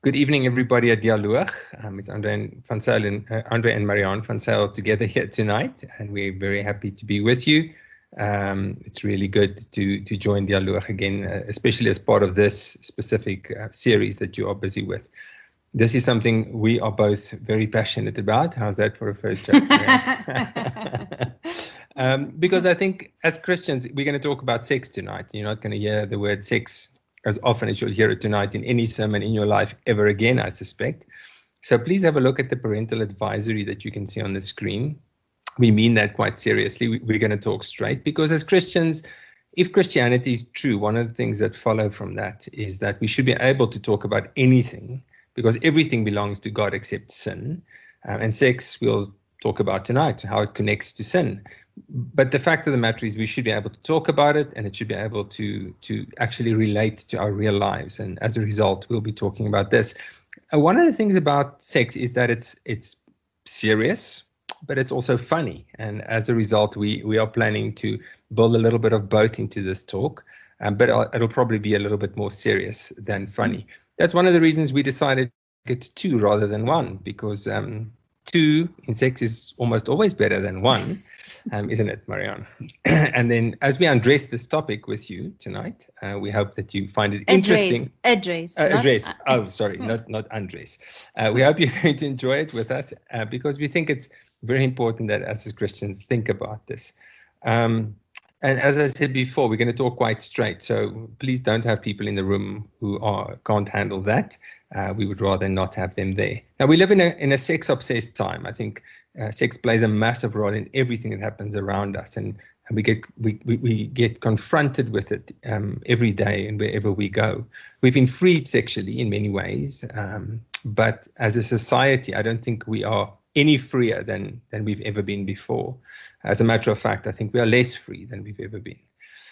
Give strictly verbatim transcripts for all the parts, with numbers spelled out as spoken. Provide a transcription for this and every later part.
Good evening, everybody at Dialoog. Um, it's Andre and Van Zyl and uh, Andre and Marianne Van Zyl together here tonight, and we're very happy to be with you. Um, it's really good to to join Dialoog again, uh, especially as part of this specific uh, series that you are busy with. This is something we are both very passionate about. How's that for a first joke? um, because I think as Christians, we're going to talk about sex tonight. You're not going to hear the word sex as often as you'll hear it tonight in any sermon in your life ever again, I suspect. So please have a look at the parental advisory that you can see on the screen. We mean that quite seriously. We're going to talk straight because as Christians, if Christianity is true, one of the things that follow from that is that we should be able to talk about anything because everything belongs to God except sin. Um, and sex we'll talk about tonight, how it connects to sin. But the fact of the matter is we should be able to talk about it, and it should be able to to actually relate to our real lives. And as a result, we'll be talking about this. Uh, one of the things about sex is that it's it's serious, but it's also funny. And as a result, we we are planning to build a little bit of both into this talk, um, but it'll, it'll probably be a little bit more serious than funny. That's one of the reasons we decided to get two rather than one, because um, two in sex is almost always better than one. Um, isn't it, Marianne? And then as we undress this topic with you tonight, uh, we hope that you find it interesting. Address. Uh, address. Not, uh, oh, sorry, not, not undress. Uh, we hope you're going to enjoy it with us uh, because we think it's very important that us as Christians think about this. Um, and as I said before, we're going to talk quite straight. So please don't have people in the room who are can't handle that. Uh, we would rather not have them there. Now, we live in a in a sex-obsessed time. I think uh, sex plays a massive role in everything that happens around us, and, and we get we, we, we get confronted with it um, every day and wherever we go. We've been freed sexually in many ways, um, but as a society, I don't think we are any freer than than we've ever been before. As a matter of fact, I think we are less free than we've ever been.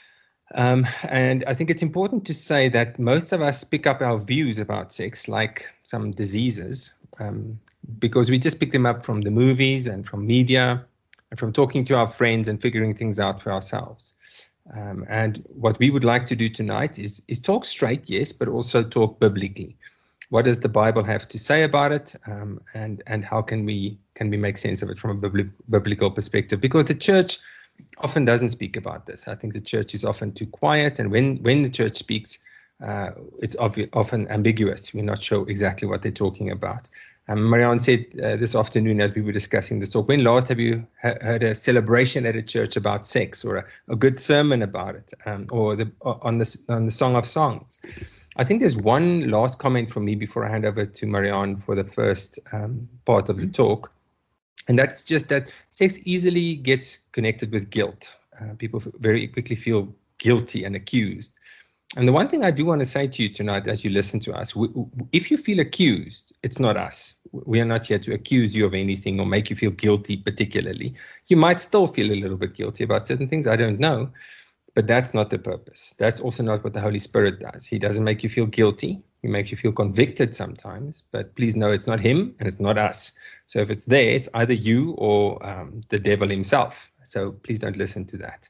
Um, and I think it's important to say that most of us pick up our views about sex like some diseases um, because we just pick them up from the movies and from media and from talking to our friends and figuring things out for ourselves. Um, and what we would like to do tonight is, is talk straight, yes, but also talk biblically. What does the Bible have to say about it, um, and and how can we can we make sense of it from a bibli- biblical perspective? Because the church often doesn't speak about this. I think the church is often too quiet, and when when the church speaks, uh, it's obvi- often ambiguous. We're not sure exactly what they're talking about. Um, Marianne said uh, this afternoon as we were discussing this talk, when last have you ha- heard a celebration at a church about sex, or a, a good sermon about it, um, or the on the on the Song of Songs? I think there's one last comment from me before I hand over to Marianne for the first um, part of the talk. And that's just that sex easily gets connected with guilt. Uh, people very quickly feel guilty and accused. And the one thing I do want to say to you tonight as you listen to us, w- w- if you feel accused, it's not us. We are not here to accuse you of anything or make you feel guilty particularly. You might still feel a little bit guilty about certain things, I don't know. But that's not the purpose. That's also not what the Holy Spirit does. He doesn't make you feel guilty. He makes you feel convicted sometimes. But please know it's not him and it's not us. So if it's there, it's either you or um, the devil himself. So please don't listen to that.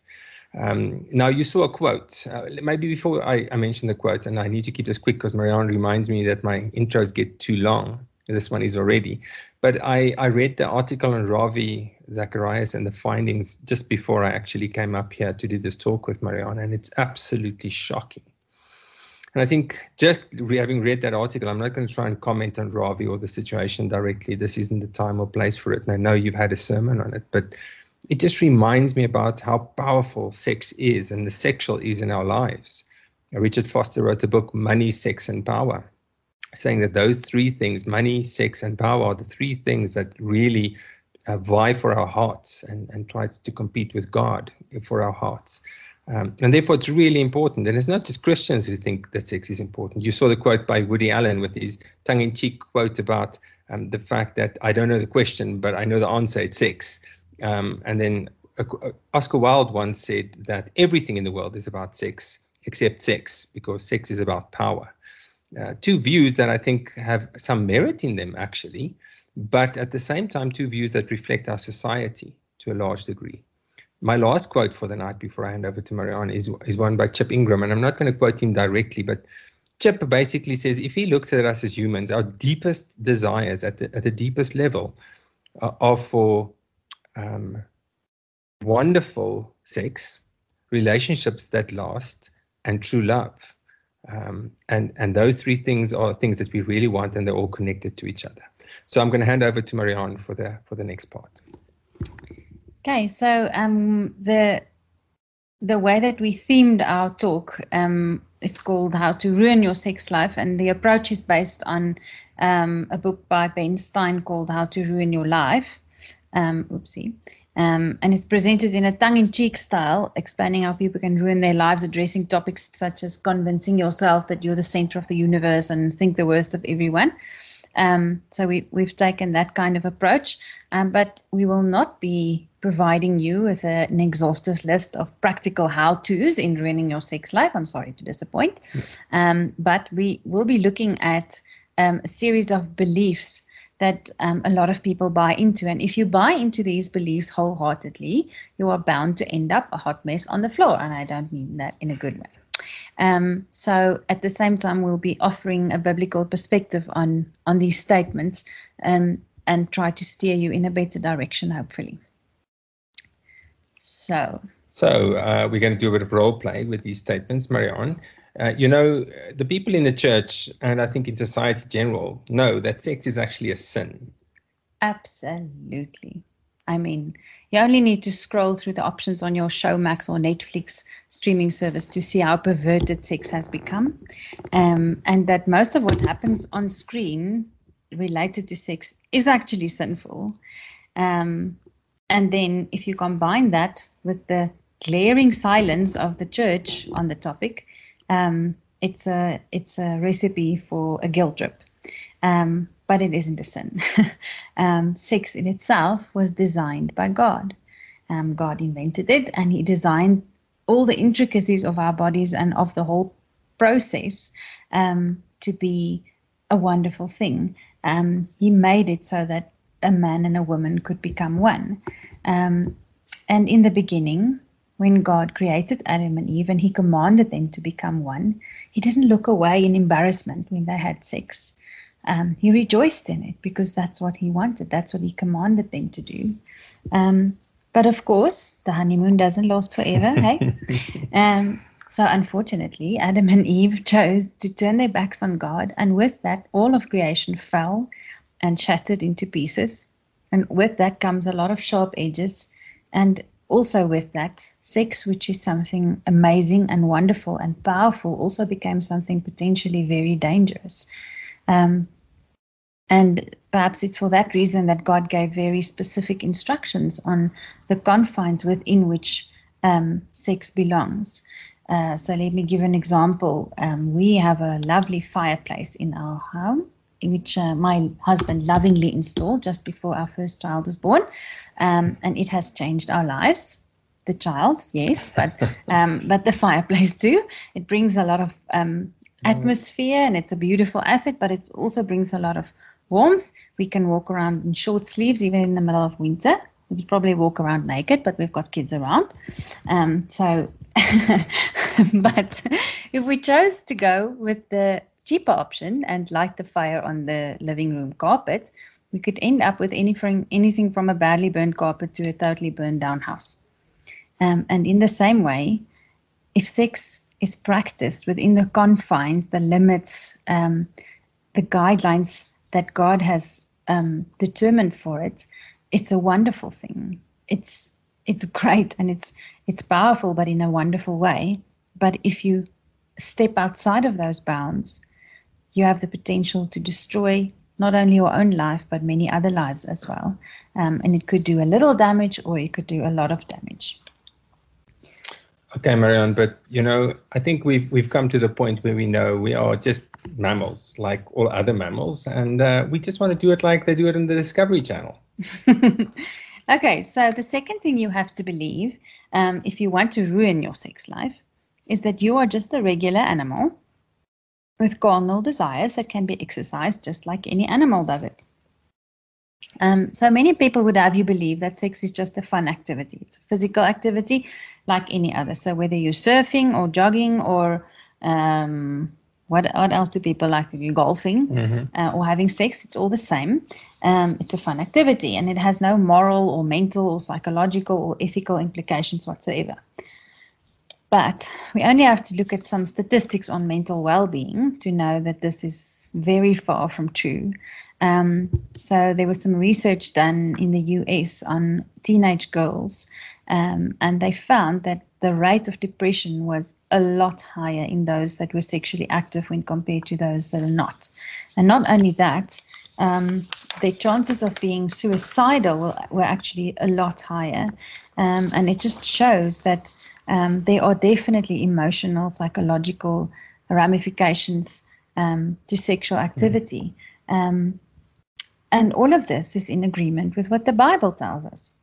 Um, now, you saw a quote. Uh, maybe before I, I mention the quote, and I need to keep this quick because Marianne reminds me that my intros get too long. This one is already. But I, I read the article on Ravi Zacharias and the findings just before I actually came up here to do this talk with Marianne, and it's absolutely shocking. And I think just re- having read that article, I'm not going to try and comment on Ravi or the situation directly. This isn't the time or place for it. And I know you've had a sermon on it, but it just reminds me about how powerful sex is and the sexual is in our lives. Richard Foster wrote a book, Money, Sex, and Power, saying that those three things, money, sex, and power, are the three things that really uh, vie for our hearts and, and tries to compete with God for our hearts. Um, and therefore, it's really important. And it's not just Christians who think that sex is important. You saw the quote by Woody Allen with his tongue-in-cheek quote about um, the fact that I don't know the question, but I know the answer, it's sex. Um, and then uh, Oscar Wilde once said that everything in the world is about sex except sex, because sex is about power. Uh, two views that I think have some merit in them, actually, but at the same time, two views that reflect our society to a large degree. My last quote for the night before I hand over to Marianne is, is one by Chip Ingram, and I'm not going to quote him directly, but Chip basically says if he looks at us as humans, our deepest desires at the, at the deepest level are, are for um, wonderful sex, relationships that last, and true love. Um, and, and those three things are things that we really want, and they're all connected to each other. So I'm going to hand over to Marianne for the for the next part. Okay, so um, the the way that we themed our talk um, is called How to Ruin Your Sex Life, and the approach is based on um, a book by Ben Stein called How to Ruin Your Life. Um, oopsie. Um, and it's presented in a tongue-in-cheek style, explaining how people can ruin their lives, addressing topics such as convincing yourself that you're the center of the universe and think the worst of everyone. Um, so we, we've taken that kind of approach, um, but we will not be providing you with a, an exhaustive list of practical how-tos in ruining your sex life. I'm sorry to disappoint. Um, but we will be looking at um, a series of beliefs that um, a lot of people buy into. And if you buy into these beliefs wholeheartedly, you are bound to end up a hot mess on the floor. And I don't mean that in a good way. Um, so at the same time, we'll be offering a biblical perspective on, on these statements um, and try to steer you in a better direction, hopefully. So, so uh, we're going to do a bit of role play with these statements, Marianne. Uh, you know, the people in the church, and I think in society in general, know that sex is actually a sin. Absolutely. I mean, you only need to scroll through the options on your Showmax or Netflix streaming service to see how perverted sex has become. Um, and that most of what happens on screen related to sex is actually sinful. Um, and then if you combine that with the glaring silence of the church on the topic, Um, it's a it's a recipe for a guilt trip, um, but it isn't a sin. um, sex in itself was designed by God. Um, God invented it, and He designed all the intricacies of our bodies and of the whole process um, to be a wonderful thing. Um, he made it so that a man and a woman could become one. Um, and in the beginning, when God created Adam and Eve and He commanded them to become one, He didn't look away in embarrassment when they had sex. Um, he rejoiced in it because that's what He wanted. That's what He commanded them to do. Um, but of course, the honeymoon doesn't last forever, hey? Um, so unfortunately, Adam and Eve chose to turn their backs on God. And with that, all of creation fell and shattered into pieces. And with that comes a lot of sharp edges. And also with that, sex, which is something amazing and wonderful and powerful, also became something potentially very dangerous. Um, and perhaps it's for that reason that God gave very specific instructions on the confines within which um, sex belongs. Uh, so let me give an example. Um, we have a lovely fireplace in our home, which uh, my husband lovingly installed just before our first child was born. Um, and it has changed our lives. The child, yes, but um, but the fireplace too. It brings a lot of um, atmosphere, and it's a beautiful asset, but it also brings a lot of warmth. We can walk around in short sleeves, even in the middle of winter. We probably walk around naked, but we've got kids around. Um, so, but if we chose to go with the cheaper option and light the fire on the living room carpet, we could end up with anything, anything from a badly burned carpet to a totally burned down house. Um, and in the same way, if sex is practiced within the confines, the limits, um, the guidelines that God has um, determined for it, it's a wonderful thing. It's it's great and it's it's powerful, but in a wonderful way. But if you step outside of those bounds, you have the potential to destroy not only your own life, but many other lives as well. Um, and it could do a little damage or it could do a lot of damage. Okay, Marianne, but you know, I think we've we've come to the point where we know we are just mammals, like all other mammals, and uh, we just want to do it like they do it on the Discovery Channel. Okay, so the second thing you have to believe, um, if you want to ruin your sex life, is that you are just a regular animal with carnal desires that can be exercised just like any animal does it. Um, so many people would have you believe that sex is just a fun activity. It's a physical activity like any other. So whether you're surfing or jogging or um, what what else do people like to do? Golfing Mm-hmm. uh, or having sex? It's all the same. Um, it's a fun activity, and it has no moral or mental or psychological or ethical implications whatsoever. But we only have to look at some statistics on mental well-being to know that this is very far from true. Um, so there was some research done in the U S on teenage girls, um, and they found that the rate of depression was a lot higher in those that were sexually active when compared to those that are not. And not only that, um, their chances of being suicidal were, were actually a lot higher. Um, and it just shows that um, there are definitely emotional, psychological ramifications um, to sexual activity. Um, and all of this is in agreement with what the Bible tells us.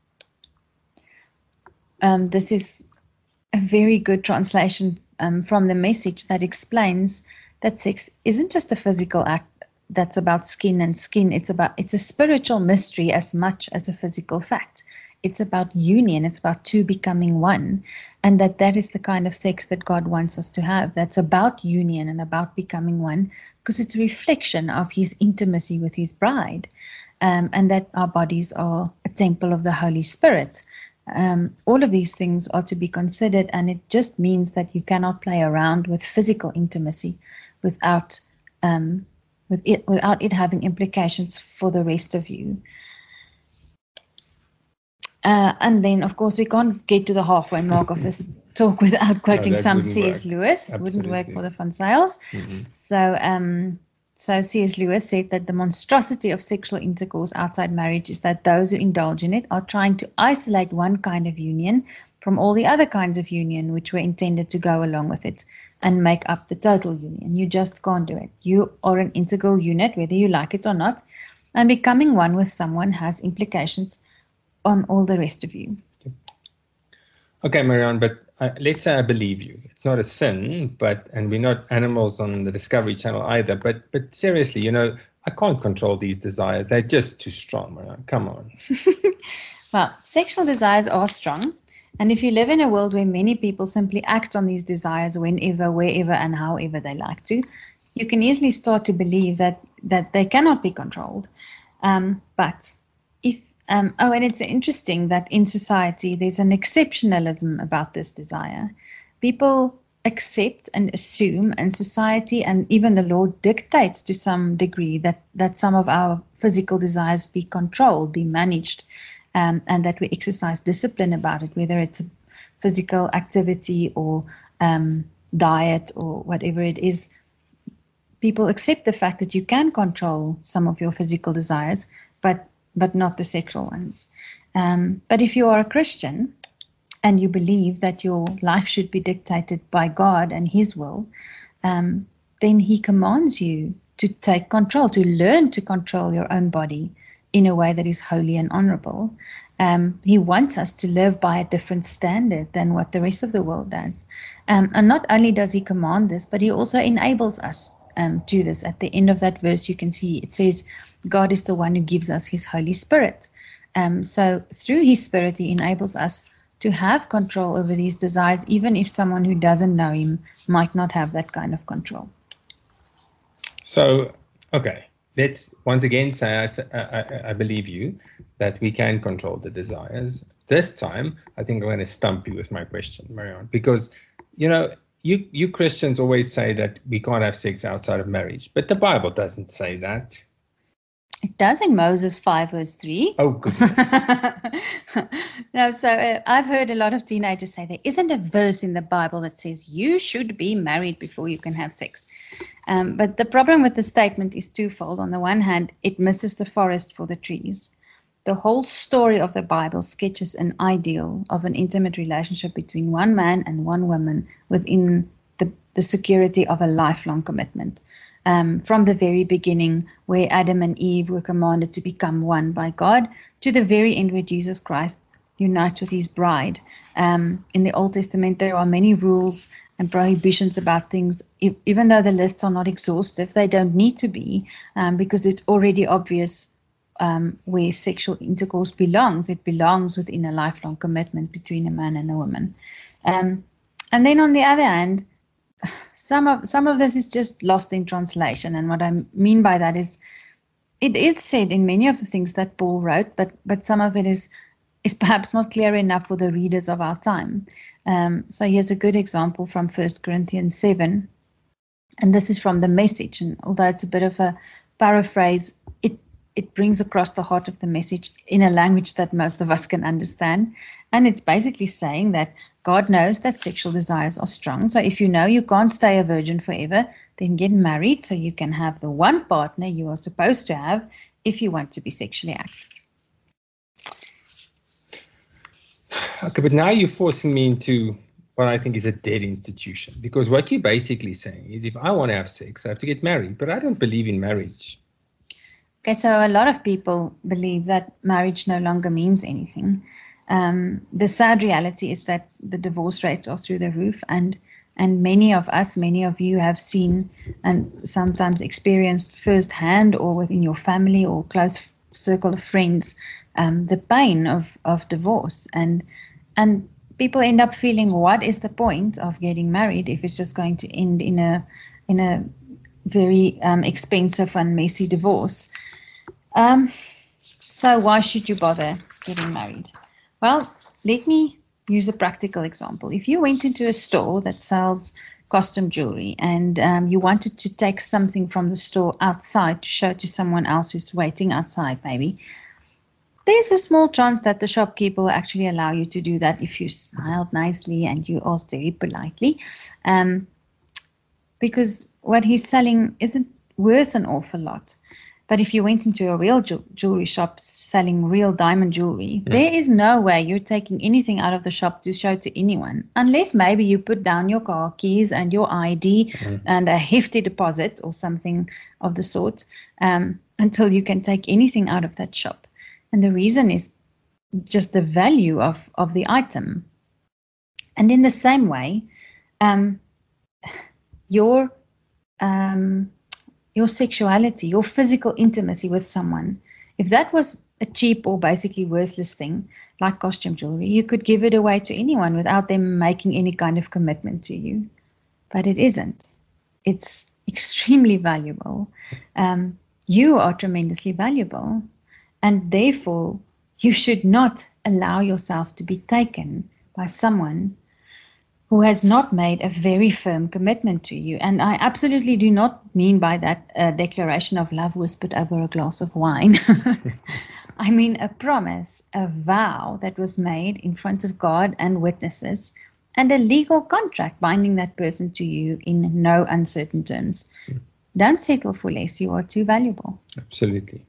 Um, this is a very good translation um, from the Message that explains that sex isn't just a physical act that's about skin and skin. It's about it's a spiritual mystery as much as a physical fact. It's about union. It's about two becoming one, and that that is the kind of sex that God wants us to have. That's about union and about becoming one, because it's a reflection of His intimacy with His bride, um, and that our bodies are a temple of the Holy Spirit. Um, all of these things are to be considered, and it just means that you cannot play around with physical intimacy without um, with it without it having implications for the rest of you. Uh, and then, of course, we can't get to the halfway mark of this talk without quoting No, some wouldn't C S work. Lewis. It wouldn't work Absolutely. for the Van Zyls. Mm-hmm. So, um, so C S Lewis said that the monstrosity of sexual intercourse outside marriage is that those who indulge in it are trying to isolate one kind of union from all the other kinds of union which were intended to go along with it and make up the total union. You just can't do it. You are an integral unit, whether you like it or not, and becoming one with someone has implications on all the rest of you. Okay, Marianne, but uh, let's say I believe you. It's not a sin, but and we're not animals on the Discovery Channel either. But but seriously, you know, I can't control these desires. They're just too strong, Marianne. Come on. Well, sexual desires are strong, and if you live in a world where many people simply act on these desires whenever, wherever, and however they like to, you can easily start to believe that that they cannot be controlled. Um, but if Um, oh, and it's interesting that in society there's an exceptionalism about this desire. People accept and assume, and society and even the law dictates to some degree that, that some of our physical desires be controlled, be managed, um, and that we exercise discipline about it, whether it's a physical activity or um, diet or whatever it is. People accept the fact that you can control some of your physical desires, but but not the sexual ones. Um, but if you are a Christian and you believe that your life should be dictated by God and His will, um, then He commands you to take control, to learn to control your own body in a way that is holy and honorable. Um, he wants us to live by a different standard than what the rest of the world does. Um, and not only does He command this, but He also enables us Um, do this. At the end of that verse, you can see it says, God is the one who gives us His Holy Spirit. Um, so through His Spirit, He enables us to have control over these desires, even if someone who doesn't know Him might not have that kind of control. So, okay, let's once again say I, I, I believe you that we can control the desires. This time, I think I'm going to stump you with my question, Marianne, because, you know, You you Christians always say that we can't have sex outside of marriage, but the Bible doesn't say that. It does in Moses five verse three. Oh, goodness. No, so uh, I've heard a lot of teenagers say there isn't a verse in the Bible that says you should be married before you can have sex. Um, but the problem with the statement is twofold. On the one hand, it misses the forest for the trees. The whole story of the Bible sketches an ideal of an intimate relationship between one man and one woman within the, the security of a lifelong commitment. Um, from the very beginning, where Adam and Eve were commanded to become one by God, to the very end where Jesus Christ unites with His bride. Um, in the Old Testament, there are many rules and prohibitions about things. If, even though the lists are not exhaustive, they don't need to be, um, because it's already obvious Um, where sexual intercourse belongs. It belongs within a lifelong commitment between a man and a woman. Um, and then on the other hand, some of some of this is just lost in translation, and what I mean by that is, it is said in many of the things that Paul wrote, but but some of it is is perhaps not clear enough for the readers of our time. Um, so here's a good example from First Corinthians seven, and this is from the Message. And although it's a bit of a paraphrase, it it brings across the heart of the message in a language that most of us can understand. And it's basically saying that God knows that sexual desires are strong. So if you know you can't stay a virgin forever, then get married so you can have the one partner you are supposed to have if you want to be sexually active. Okay, but now you're forcing me into what I think is a dead institution, because what you're basically saying is if I want to have sex, I have to get married, but I don't believe in marriage. Okay, so a lot of people believe that marriage no longer means anything. Um, the sad reality is that the divorce rates are through the roof, and and many of us, many of you have seen and sometimes experienced firsthand or within your family or close circle of friends um, the pain of, of divorce. And and people end up feeling, what is the point of getting married if it's just going to end in a in a very um, expensive and messy divorce? Um, so why should you bother getting married? Well, let me use a practical example. If you went into a store that sells costume jewelry and um, you wanted to take something from the store outside to show to someone else who's waiting outside, maybe, there's a small chance that the shopkeeper will actually allow you to do that if you smiled nicely and you asked very politely, um, because what he's selling isn't worth an awful lot. But if you went into a real ju- jewelry shop selling real diamond jewelry, mm. there is no way you're taking anything out of the shop to show to anyone, unless maybe you put down your car keys and your I D mm. and a hefty deposit or something of the sort, um, until you can take anything out of that shop. And the reason is just the value of, of the item. And in the same way, um, your... Um, your sexuality, your physical intimacy with someone, if that was a cheap or basically worthless thing, like costume jewelry, you could give it away to anyone without them making any kind of commitment to you. But it isn't. It's extremely valuable. Um, you are tremendously valuable. And therefore, you should not allow yourself to be taken by someone who has not made a very firm commitment to you. And I absolutely do not mean by that a declaration of love whispered over a glass of wine. I mean a promise, a vow that was made in front of God and witnesses, and a legal contract binding that person to you in no uncertain terms. Mm. Don't settle for less. You are too valuable. Absolutely.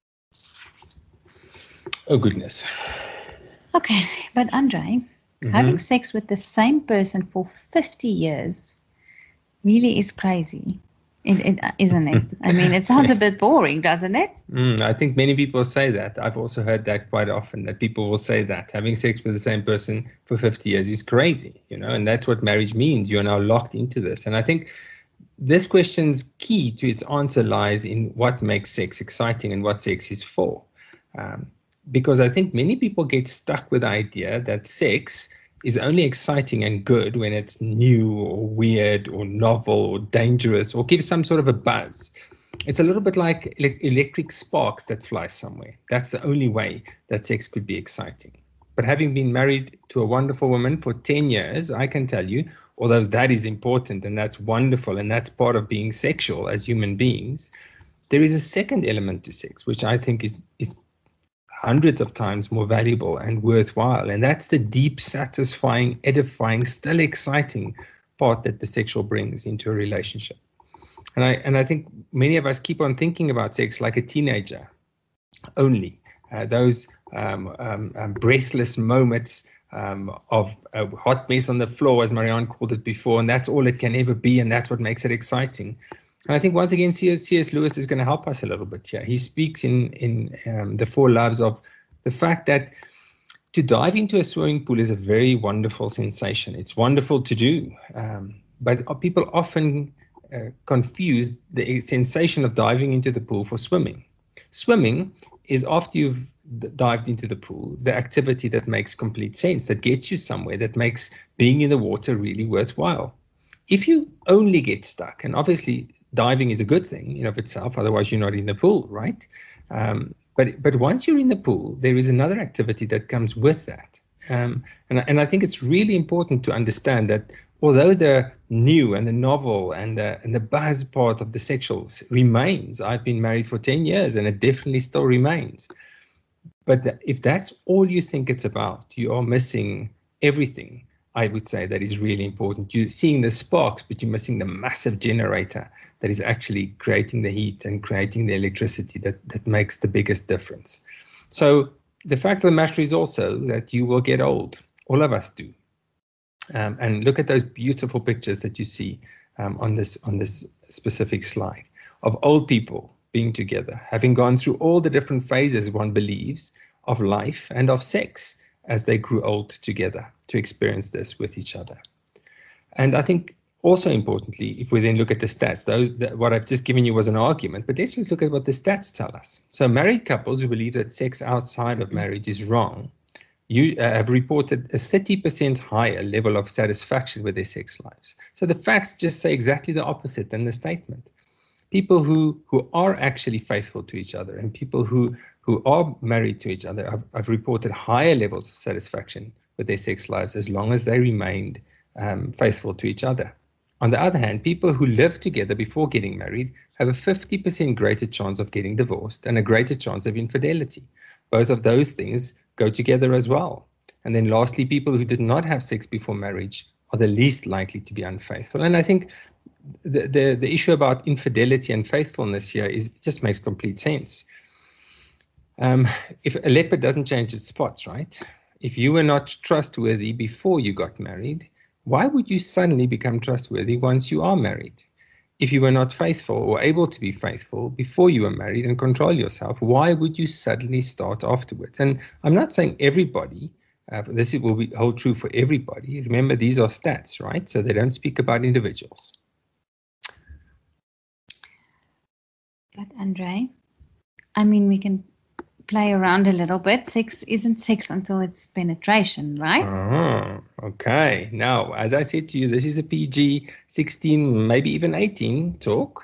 Oh, goodness. Okay, but Andre... Mm-hmm. Having sex with the same person for fifty years really is crazy, it, it, isn't it? I mean, it sounds yes. a bit boring, doesn't it? Mm, I think many people say that. I've also heard that quite often, that people will say that having sex with the same person for fifty years is crazy, you know, and that's what marriage means. You're now locked into this. And I think this question's key to its answer lies in what makes sex exciting and what sex is for. Um, Because I think many people get stuck with the idea that sex is only exciting and good when it's new or weird or novel or dangerous or gives some sort of a buzz. It's a little bit like electric sparks that fly somewhere. That's the only way that sex could be exciting. But having been married to a wonderful woman for ten years, I can tell you, although that is important and that's wonderful and that's part of being sexual as human beings, there is a second element to sex, which I think is is hundreds of times more valuable and worthwhile. And that's the deep, satisfying, edifying, still exciting part that the sexual brings into a relationship. And I and I think many of us keep on thinking about sex like a teenager only. Uh, those um, um, um, breathless moments um, of a hot mess on the floor, as Marianne called it before, and that's all it can ever be, and that's what makes it exciting. And I think once again, C S Lewis is going to help us a little bit here. He speaks in, in um, The Four Loves of the fact that to dive into a swimming pool is a very wonderful sensation. It's wonderful to do, um, but people often uh, confuse the sensation of diving into the pool for swimming. Swimming is after you've d- dived into the pool, the activity that makes complete sense, that gets you somewhere, that makes being in the water really worthwhile. if you only get stuck, and obviously diving is a good thing in of itself, otherwise you're not in the pool, right? Um, but but once you're in the pool, there is another activity that comes with that. Um, and, and I think it's really important to understand that although the new and the novel and the, and the buzz part of the sexual remains, I've been married for ten years and it definitely still remains. But the, if that's all you think it's about, you are missing everything, I would say, that is really important. You're seeing the sparks, but you're missing the massive generator that is actually creating the heat and creating the electricity that, that makes the biggest difference. So the fact of the matter is also that you will get old. All of us do. Um, and look at those beautiful pictures that you see um, on this on this specific slide of old people being together, having gone through all the different phases, one believes, of life and of sex as they grew old together to experience this with each other. And I think also importantly, if we then look at the stats, those that, what I've just given you was an argument, but let's just look at what the stats tell us. So married couples who believe that sex outside of marriage is wrong, you uh, have reported a thirty percent higher level of satisfaction with their sex lives. So the facts just say exactly the opposite than the statement. People who, who are actually faithful to each other and people who, who are married to each other have, have reported higher levels of satisfaction with their sex lives as long as they remained um, faithful to each other. On the other hand, people who live together before getting married have a fifty percent greater chance of getting divorced and a greater chance of infidelity. Both of those things go together as well. And then lastly, people who did not have sex before marriage are the least likely to be unfaithful. And I think the, the, the issue about infidelity and faithfulness here is it just makes complete sense. Um, if a leopard doesn't change its spots, right? If you were not trustworthy before you got married, why would you suddenly become trustworthy once you are married? If you were not faithful or able to be faithful before you were married and control yourself, why would you suddenly start afterwards? And I'm not saying everybody, uh, this will be, hold true for everybody. Remember, these are stats, right? So they don't speak about individuals. But Andre, I mean, we can play around a little bit. Sex isn't sex until it's penetration, right? Oh, okay. Now, as I said to you, this is a P G sixteen, maybe even eighteen talk.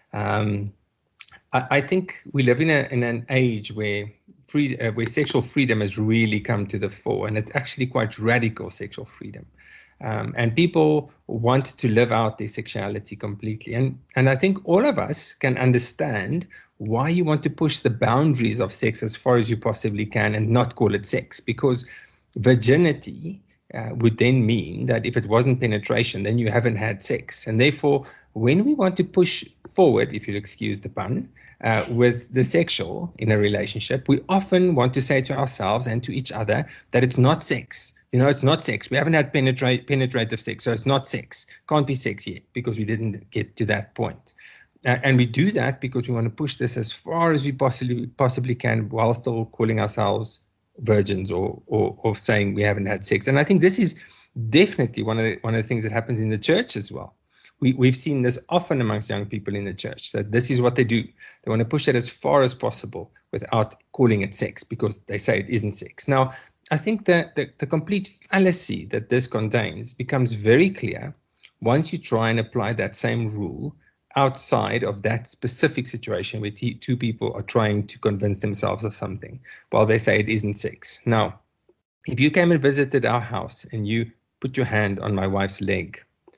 Um, I, I think we live in, a, in an age where free, uh, where sexual freedom has really come to the fore, and it's actually quite radical sexual freedom. Um, and people want to live out their sexuality completely. And, and I think all of us can understand why you want to push the boundaries of sex as far as you possibly can and not call it sex, because virginity uh, would then mean that if it wasn't penetration, then you haven't had sex. And therefore, when we want to push forward, if you'll excuse the pun, uh, with the sexual in a relationship, we often want to say to ourselves and to each other that it's not sex. You know, it's not sex. We haven't had penetrate, penetrative sex, so it's not sex. Can't be sex yet because we didn't get to that point. Uh, and we do that because we want to push this as far as we possibly possibly can while still calling ourselves virgins or, or, or saying we haven't had sex. And I think this is definitely one of the, one of the things that happens in the church as well. We, we've seen this often amongst young people in the church, that this is what they do. They want to push it as far as possible without calling it sex because they say it isn't sex. Now, I think that the, the complete fallacy that this contains becomes very clear once you try and apply that same rule outside of that specific situation where t- two people are trying to convince themselves of something while they say it isn't sex. Now, if you came and visited our house and you put your hand on my wife's leg,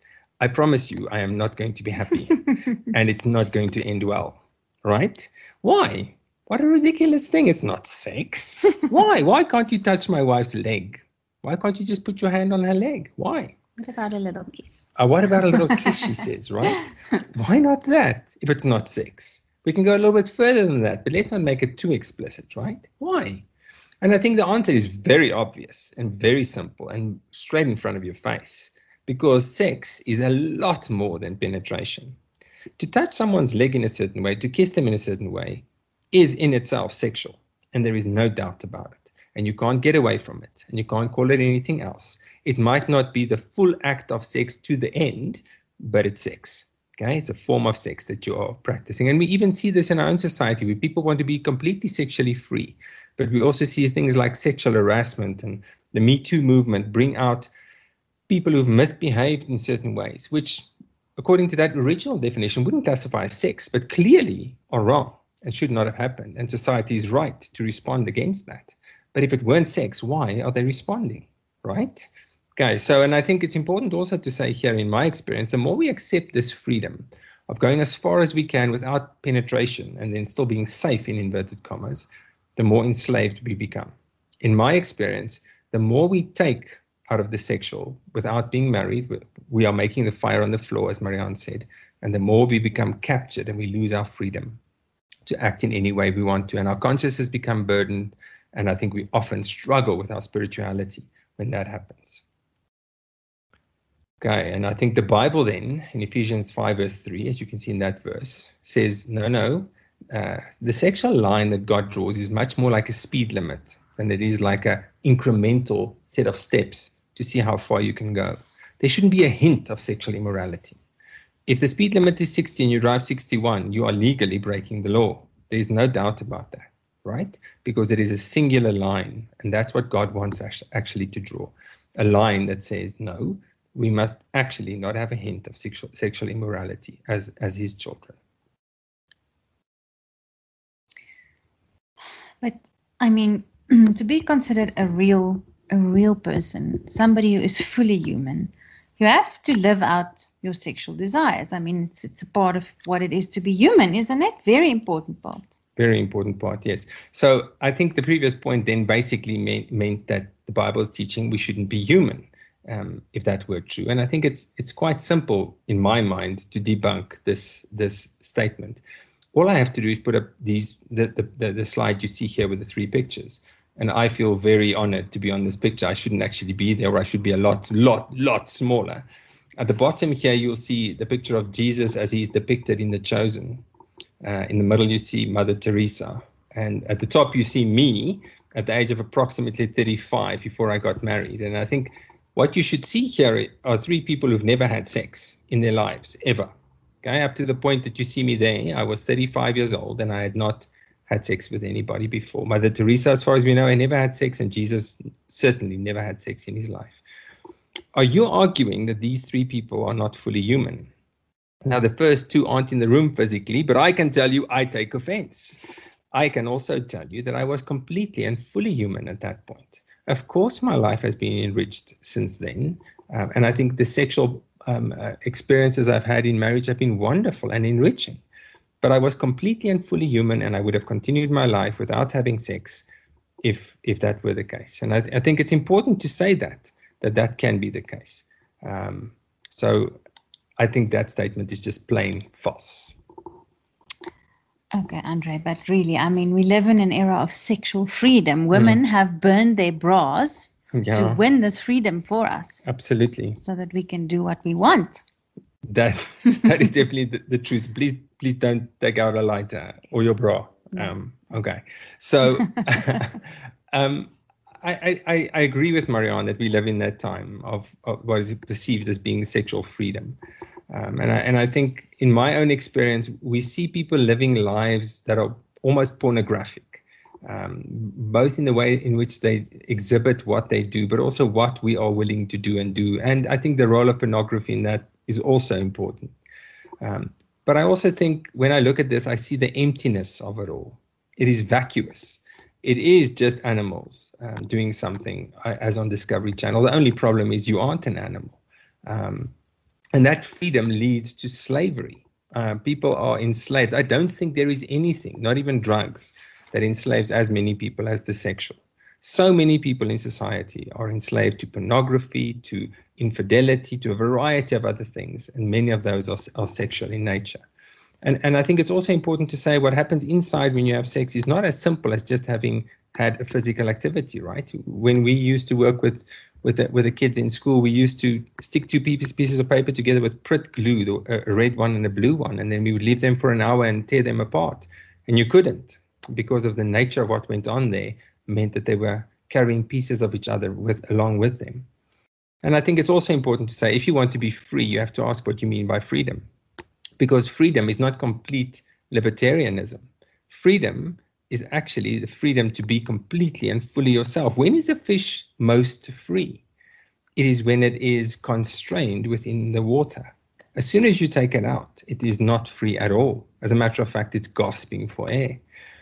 I promise you I am not going to be happy and it's not going to end well, right? Why? What a ridiculous thing. It's not sex. Why? Why can't you touch my wife's leg? Why can't you just put your hand on her leg? Why? What about a little kiss? Uh, what about a little kiss, she says, right? Why not that if it's not sex? We can go a little bit further than that, but let's not make it too explicit, right? Why? And I think the answer is very obvious and very simple and straight in front of your face, because sex is a lot more than penetration. To touch someone's leg in a certain way, to kiss them in a certain way, is in itself sexual, and there is no doubt about it. And you can't get away from it, and you can't call it anything else. It might not be the full act of sex to the end, but it's sex. Okay, it's a form of sex that you are practicing. And we even see this in our own society where people want to be completely sexually free. But we also see things like sexual harassment and the Me Too movement bring out people who've misbehaved in certain ways, which according to that original definition, wouldn't classify as sex, but clearly are wrong and should not have happened. And society is right to respond against that. But if it weren't sex, why are they responding, right? Okay, so, and I think it's important also to say here, in my experience, the more we accept this freedom of going as far as we can without penetration and then still being safe in inverted commas, the more enslaved we become. In my experience, the more we take out of the sexual without being married, we are making the fire on the floor, as Marianne said, and the more we become captured and we lose our freedom to act in any way we want to, and our consciousness become burdened, and I think we often struggle with our spirituality when that happens. Okay, and I think the Bible then, in Ephesians five verse three, as you can see in that verse, says, no, no, uh, the sexual line that God draws is much more like a speed limit than it is like a incremental set of steps to see how far you can go. There shouldn't be a hint of sexual immorality. If the speed limit is sixty and you drive sixty-one, you are legally breaking the law. There's no doubt about that, right? Because it is a singular line, and that's what God wants us actually to draw. A line that says, no, we must actually not have a hint of sexual, sexual immorality as, as his children. But, I mean, to be considered a real a real person, somebody who is fully human, you have to live out your sexual desires. I mean, it's, it's a part of what it is to be human, isn't it? Very important part. Very important part, yes. So I think the previous point then basically meant, meant that the Bible is teaching we shouldn't be human, um, if that were true. And I think it's it's quite simple in my mind to debunk this this statement. All I have to do is put up these the the, the, the slide you see here with the three pictures. And I feel very honored to be on this picture. I shouldn't actually be there, or I should be a lot, lot, lot smaller. At the bottom here, you'll see the picture of Jesus as he's depicted in The Chosen. Uh, in the middle, you see Mother Teresa. And at the top, you see me at the age of approximately thirty-five before I got married. And I think what you should see here are three people who've never had sex in their lives, ever. Okay, up to the point that you see me there, I was thirty-five years old and I had not had sex with anybody before. Mother Teresa, as far as we know, I never had sex, and Jesus certainly never had sex in his life. Are you arguing that these three people are not fully human? Now, the first two aren't in the room physically, but I can tell you I take offense. I can also tell you that I was completely and fully human at that point. Of course, my life has been enriched since then, um, and I think the sexual um, uh, experiences I've had in marriage have been wonderful and enriching. But I was completely and fully human, and I would have continued my life without having sex if if that were the case. And I, th I think it's important to say that, that that can be the case. Um, so I think that statement is just plain false. Okay, Andre, but really, I mean, we live in an era of sexual freedom. Women mm. have burned their bras yeah. to win this freedom for us. Absolutely. So that we can do what we want. That that is definitely the, the truth. Please, please don't take out a lighter or your bra. Um, okay, so um, I, I I agree with Marianne that we live in that time of, of what is perceived as being sexual freedom, um, and I and I think in my own experience we see people living lives that are almost pornographic, um, both in the way in which they exhibit what they do, but also what we are willing to do and do. And I think the role of pornography in that is also important. Um, but I also think when I look at this, I see the emptiness of it all. It is vacuous. It is just animals um, doing something, uh, as on Discovery Channel. The only problem is you aren't an animal. Um, and that freedom leads to slavery. Uh, people are enslaved. I don't think there is anything, not even drugs, that enslaves as many people as the sexual. So many people in society are enslaved to pornography, to infidelity, to a variety of other things, and many of those are, are sexual in nature. And, and I think it's also important to say what happens inside when you have sex is not as simple as just having had a physical activity, right? When we used to work with with the, with the kids in school, we used to stick two pieces, pieces of paper together with Pritt glue, a red one and a blue one, and then we would leave them for an hour and tear them apart. And you couldn't, because of the nature of what went on there, meant that they were carrying pieces of each other with along with them. And I think it's also important to say, if you want to be free, you have to ask what you mean by freedom, because freedom is not complete libertarianism. Freedom is actually the freedom to be completely and fully yourself. When is a fish most free? It is when it is constrained within the water. As soon as you take it out, it is not free at all. As a matter of fact, it's gasping for air.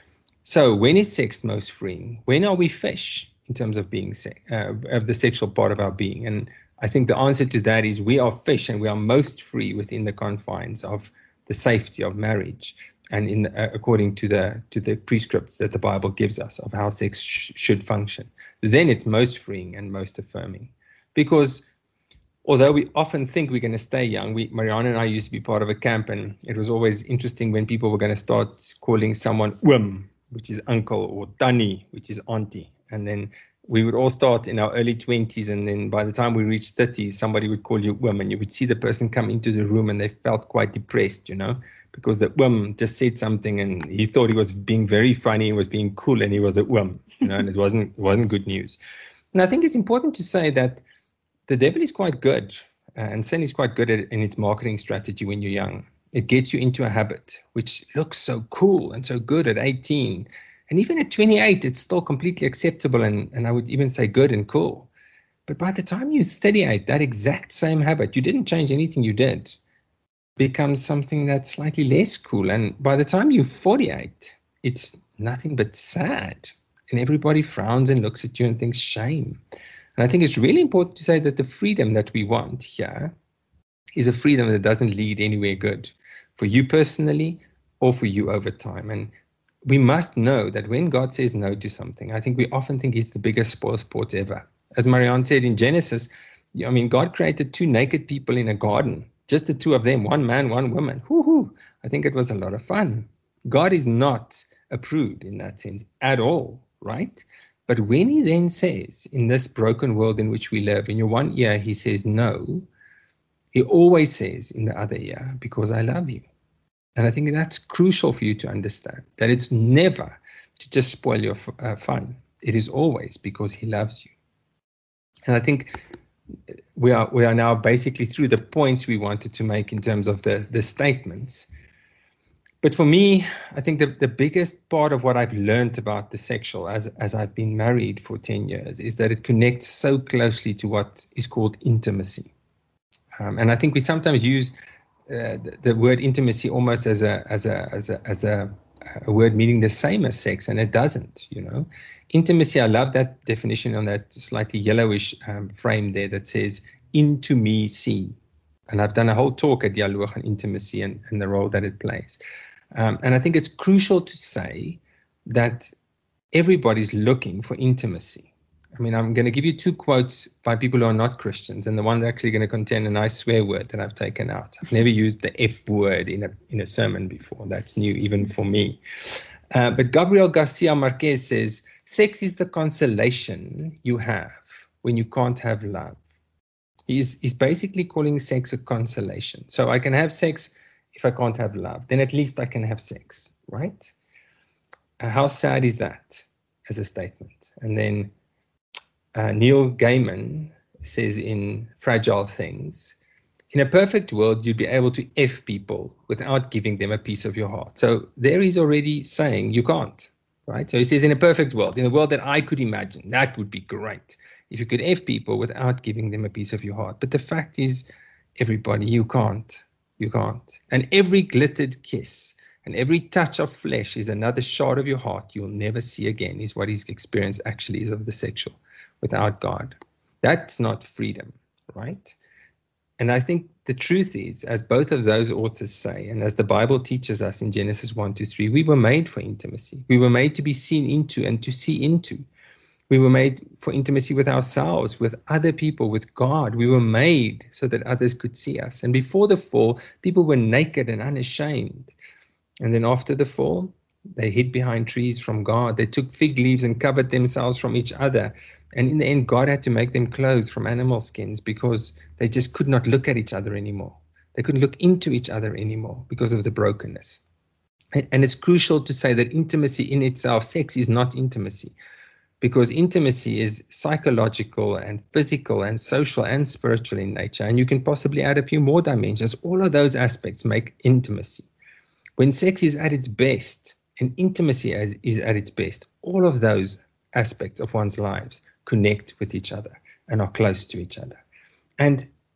So when is sex most freeing? When are we fish in terms of being se- uh, of the sexual part of our being? And I think the answer to that is we are fish, and we are most free within the confines of the safety of marriage, and in uh, according to the to the prescripts that the Bible gives us of how sex sh- should function. Then it's most freeing and most affirming, because although we often think we're going to stay young, we, Marianne and I used to be part of a camp, and it was always interesting when people were going to start calling someone Wim, which is uncle, or Tannie, which is auntie. And then we would all start in our early twenties, and then by the time we reached thirty, somebody would call you Wim, and you would see the person come into the room and they felt quite depressed, you know, because the Wim just said something and he thought he was being very funny, he was being cool, and he was a Wim, you know, and it wasn't, it wasn't good news. And I think it's important to say that the devil is quite good, uh, and sin is quite good at, in its marketing strategy when you're young. It gets you into a habit which looks so cool and so good at eighteen. And even at twenty-eight, it's still completely acceptable, and, and I would even say good and cool. But by the time you're thirty-eight, that exact same habit, you didn't change anything you did, becomes something that's slightly less cool. And by the time you're forty-eight, it's nothing but sad. And everybody frowns and looks at you and thinks shame. And I think it's really important to say that the freedom that we want here is a freedom that doesn't lead anywhere good for you personally or for you over time. And we must know that when God says no to something, I think we often think he's the biggest spoil sport ever. As Marianne said in Genesis, I mean, God created two naked people in a garden, just the two of them, one man, one woman. Woo-hoo. I think it was a lot of fun. God is not a prude in that sense at all, right? But when he then says, in this broken world in which we live, in your one ear, he says no, he always says in the other ear, because I love you. And I think that's crucial for you to understand, that it's never to just spoil your uh, fun. It is always because he loves you. And I think we are we are now basically through the points we wanted to make in terms of the, the statements. But for me, I think the, the biggest part of what I've learned about the sexual as, as I've been married for ten years is that it connects so closely to what is called intimacy. Um, and I think we sometimes use uh, the, the word intimacy almost as a as a as a as a, a word meaning the same as sex, and it doesn't. You know, intimacy. I love that definition on that slightly yellowish um, frame there that says "into me see," and I've done a whole talk at Dialoog on intimacy and, and the role that it plays. Um, and I think it's crucial to say that everybody's looking for intimacy. I mean, I'm going to give you two quotes by people who are not Christians, and the one's actually going to contain a nice swear word that I've taken out. I've never used the F word in a in a sermon before. That's new even for me. Uh, but Gabriel Garcia Marquez says, sex is the consolation you have when you can't have love. He's, he's basically calling sex a consolation. So I can have sex if I can't have love, then at least I can have sex, right? Uh, how sad is that as a statement? And then uh, Neil Gaiman says in Fragile Things, in a perfect world, you'd be able to F people without giving them a piece of your heart. So there he's already saying you can't, right? So he says in a perfect world, in a world that I could imagine, that would be great if you could F people without giving them a piece of your heart. But the fact is, everybody, you can't. You can't. And every glittered kiss and every touch of flesh is another shard of your heart you'll never see again, is what his experience actually is of the sexual without God. That's not freedom, right? And I think the truth is, as both of those authors say, and as the Bible teaches us in Genesis one to three, we were made for intimacy. We were made to be seen into and to see into. We were made for intimacy with ourselves, with other people, with God. We were made so that others could see us. And before the fall, people were naked and unashamed. And then after the fall, they hid behind trees from God. They took fig leaves and covered themselves from each other. And in the end, God had to make them clothes from animal skins because they just could not look at each other anymore. They couldn't look into each other anymore because of the brokenness. And it's crucial to say that intimacy in itself, sex is not intimacy. Because intimacy is psychological and physical and social and spiritual in nature. And you can possibly add a few more dimensions. All of those aspects make intimacy. When sex is at its best and intimacy is at its best, all of those aspects of one's lives connect with each other and are close to each other. And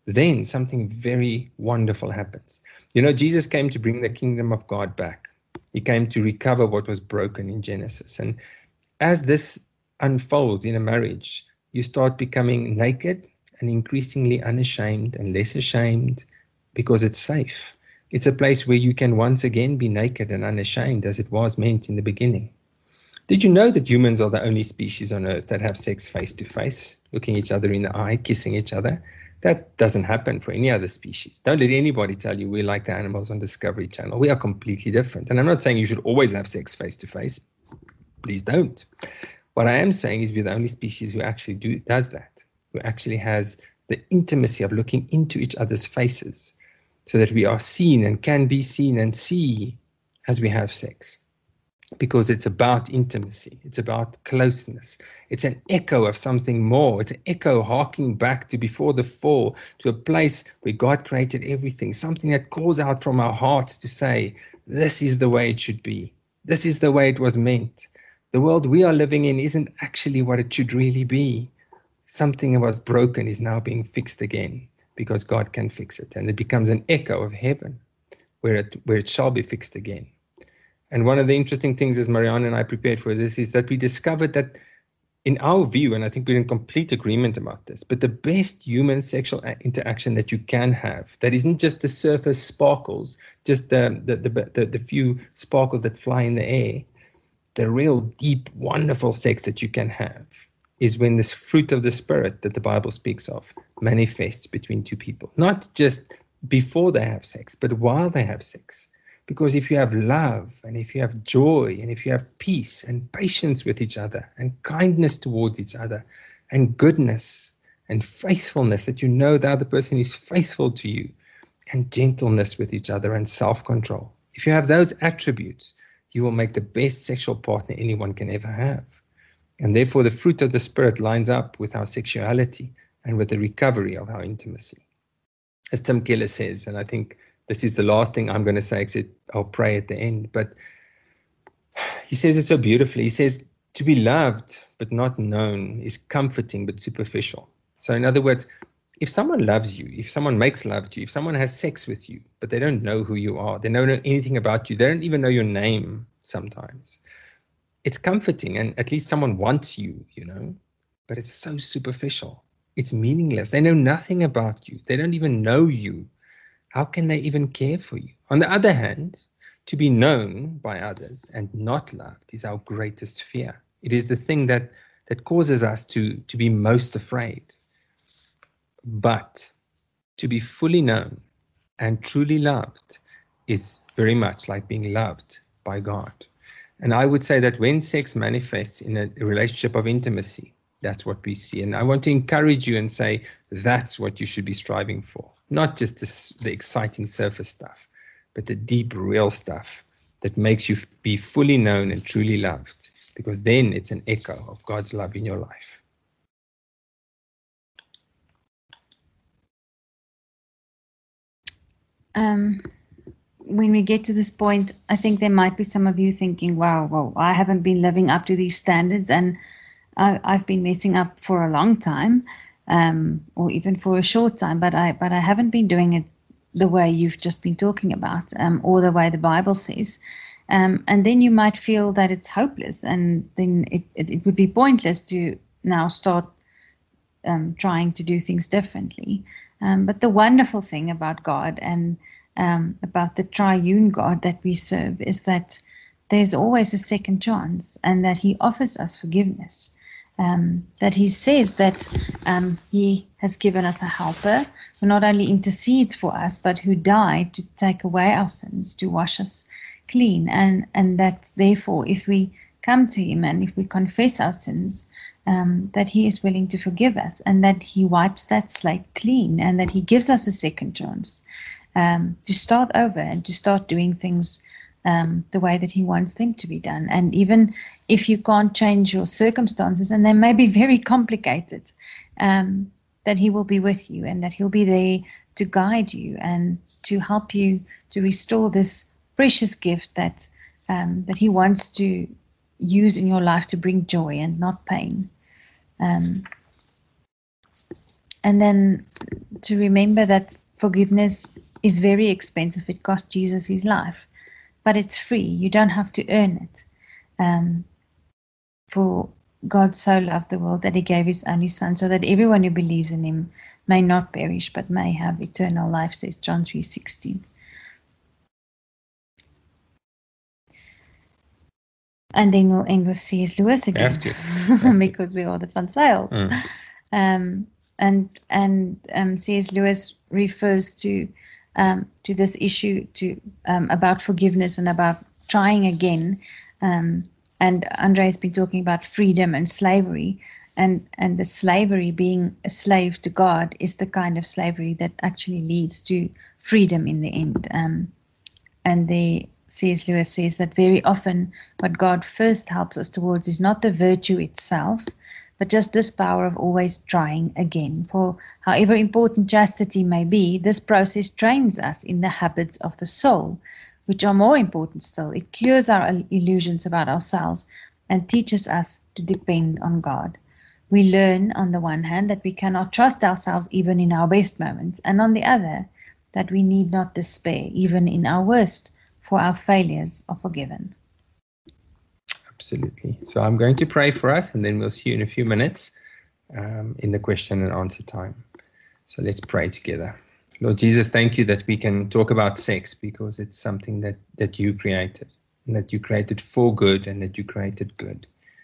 then something very wonderful happens. You know, Jesus came to bring the kingdom of God back. He came to recover what was broken in Genesis. And as this unfolds in a marriage, you start becoming naked and increasingly unashamed and less ashamed because it's safe. It's a place where you can once again be naked and unashamed as it was meant in the beginning. Did you know that humans are the only species on Earth that have sex face to face, looking each other in the eye, kissing each other? That doesn't happen for any other species. Don't let anybody tell you we're like the animals on Discovery Channel. We are completely different. And I'm not saying you should always have sex face to face. Please don't. What I am saying is we're the only species who actually do does that, who actually has the intimacy of looking into each other's faces so that we are seen and can be seen and see as we have sex. Because it's about intimacy, it's about closeness. It's an echo of something more. It's an echo harking back to before the fall, to a place where God created everything, something that calls out from our hearts to say, this is the way it should be. This is the way it was meant. The world we are living in isn't actually what it should really be. Something that was broken is now being fixed again because God can fix it. And it becomes an echo of heaven where it, where it shall be fixed again. And one of the interesting things as Marianne and I prepared for this is that we discovered that in our view, and I think we're in complete agreement about this, but the best human sexual interaction that you can have, that isn't just the surface sparkles, just the, the, the, the, the few sparkles that fly in the air, the real deep, wonderful sex that you can have is when this fruit of the Spirit that the Bible speaks of manifests between two people. Not just before they have sex, but while they have sex. Because if you have love, and if you have joy, and if you have peace and patience with each other, and kindness towards each other, and goodness and faithfulness, that you know the other person is faithful to you, and gentleness with each other, and self-control. If you have those attributes, you will make the best sexual partner anyone can ever have. And therefore, the fruit of the Spirit lines up with our sexuality and with the recovery of our intimacy. As Tim Keller says, and I think this is the last thing I'm going to say, except I'll pray at the end. But he says it so beautifully. He says, to be loved but not known is comforting but superficial. So in other words, if someone loves you, if someone makes love to you, if someone has sex with you, but they don't know who you are, they don't know anything about you, they don't even know your name sometimes, it's comforting, and at least someone wants you, you know, but it's so superficial. It's meaningless. They know nothing about you. They don't even know you. How can they even care for you? On the other hand, to be known by others and not loved is our greatest fear. It is the thing that, that causes us to, to be most afraid. But to be fully known and truly loved is very much like being loved by God. And I would say that when sex manifests in a relationship of intimacy, that's what we see. And I want to encourage you and say that's what you should be striving for. Not just this, the exciting surface stuff, but the deep, real stuff that makes you be fully known and truly loved, because then it's an echo of God's love in your life. Um, when we get to this point, I think there might be some of you thinking, wow, well, I haven't been living up to these standards, and I, I've been messing up for a long time. Um, or even for a short time, but I but I haven't been doing it the way you've just been talking about, um, or the way the Bible says. Um, and then you might feel that it's hopeless, and then it, it, it would be pointless to now start um, trying to do things differently. Um, but the wonderful thing about God and um, about the triune God that we serve is that there's always a second chance, and that He offers us forgiveness. Um, that He says that um, He has given us a helper who not only intercedes for us, but who died to take away our sins, to wash us clean. And, and that therefore, if we come to Him and if we confess our sins, um, that He is willing to forgive us, and that He wipes that slate clean, and that He gives us a second chance um, to start over and to start doing things Um, the way that He wants them to be done. And even if you can't change your circumstances, and they may be very complicated, um, that He will be with you, and that He'll be there to guide you and to help you to restore this precious gift that um, that He wants to use in your life to bring joy and not pain. Um, and then to remember that forgiveness is very expensive. It cost Jesus his life, but it's free. You don't have to earn it. Um, for God so loved the world that he gave his only son, so that everyone who believes in him may not perish, but may have eternal life, says John three sixteen. And then we'll end with C S Lewis again. Have to. Have because we are the fun sales. Mm. Um, and and um, C S Lewis refers to um, to this issue to um, about forgiveness and about trying again. Um, and Andre has been talking about freedom and slavery, and and the slavery, being a slave to God, is the kind of slavery that actually leads to freedom in the end. Um, and the C S Lewis says that very often what God first helps us towards is not the virtue itself, but just this power of always trying again. For however important chastity may be, this process trains us in the habits of the soul, which are more important still. It cures our illusions about ourselves and teaches us to depend on God. We learn, on the one hand, that we cannot trust ourselves even in our best moments, and on the other, that we need not despair even in our worst, for our failures are forgiven. Absolutely. So I'm going to pray for us, and then we'll see you in a few minutes um, in the question and answer time. So let's pray together. Lord Jesus, thank you that we can talk about sex, because it's something that, that you created, and that you created for good, and that you created good.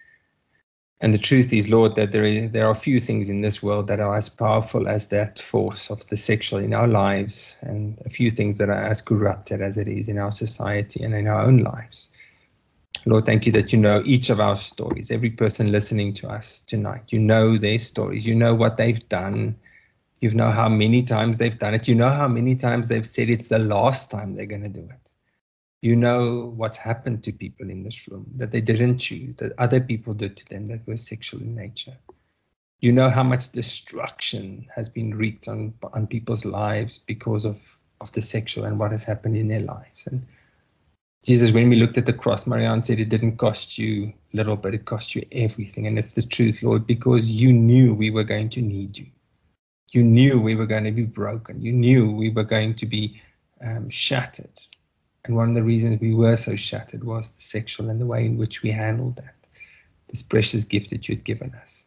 And the truth is, Lord, that there, is, there are few things in this world that are as powerful as that force of the sexual in our lives, and a few things that are as corrupted as it is in our society and in our own lives. Lord, thank you that you know each of our stories, every person listening to us tonight. You know their stories. You know what they've done. You know how many times they've done it. You know how many times they've said it's the last time they're going to do it. You know what's happened to people in this room, that they didn't choose, that other people did to them that were sexual in nature. You know how much destruction has been wreaked on, on people's lives because of, of the sexual and what has happened in their lives. And Jesus, when we looked at the cross, Marianne said it didn't cost you little, but it cost you everything. And it's the truth, Lord, because you knew we were going to need you. You knew we were going to be broken. You knew we were going to be um, shattered. And one of the reasons we were so shattered was the sexual and the way in which we handled that, this precious gift that you had given us,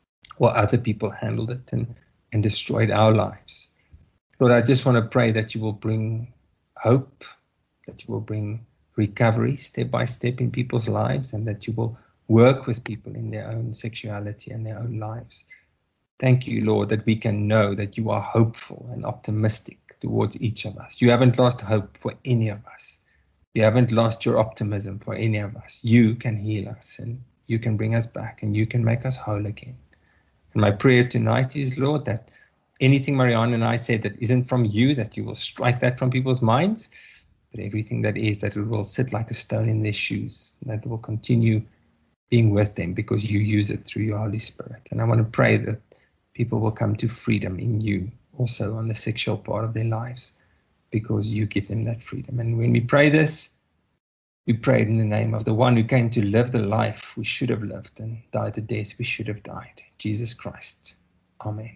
or other people handled it and, and destroyed our lives. Lord, I just want to pray that you will bring hope, that you will bring recovery step by step in people's lives, and that you will work with people in their own sexuality and their own lives. Thank you, Lord, that we can know that you are hopeful and optimistic towards each of us. You haven't lost hope for any of us. You haven't lost your optimism for any of us. You can heal us, and you can bring us back, and you can make us whole again. And my prayer tonight is, Lord, that anything Marianne and I said that isn't from you, that you will strike that from people's minds, but everything that is, that it will sit like a stone in their shoes, that it will continue being with them because you use it through your Holy Spirit. And I want to pray that people will come to freedom in you, also on the sexual part of their lives, because you give them that freedom. And when we pray this, we pray in the name of the one who came to live the life we should have lived and died the death we should have died, Jesus Christ. Amen.